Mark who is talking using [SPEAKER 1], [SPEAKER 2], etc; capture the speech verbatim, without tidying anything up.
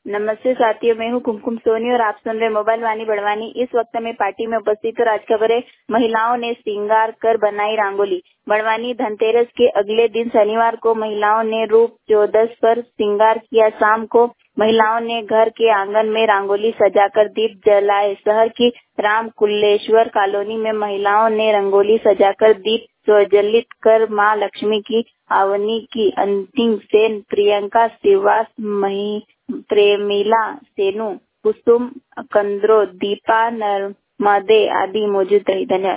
[SPEAKER 1] नमस्ते साथियों, मैं हूँ कुमकुम सोनी और आप सुन रहे मोबाइल वाणी बड़वानी। इस वक्त मैं पार्टी में उपस्थित हूँ। आज खबर है, महिलाओं ने श्रृंगार कर बनाई रंगोली। बड़वानी धनतेरस के अगले दिन शनिवार को महिलाओं ने रूप चौदस पर श्रृंगार किया। शाम को महिलाओं ने घर के आंगन में रंगोली सजाकर दीप जलाए। शहर की राम कुलेश्वर कॉलोनी में महिलाओं ने रंगोली सजाकर दीप प्रज्वलित कर मां लक्ष्मी की आवाहनी की। अंतिम सेन, प्रियंका श्रीवास, मही प्रेमिला सेनु, कुसुम कंद्रो, दीपा नरमदे आदि मौजूद रही। धन्यवाद।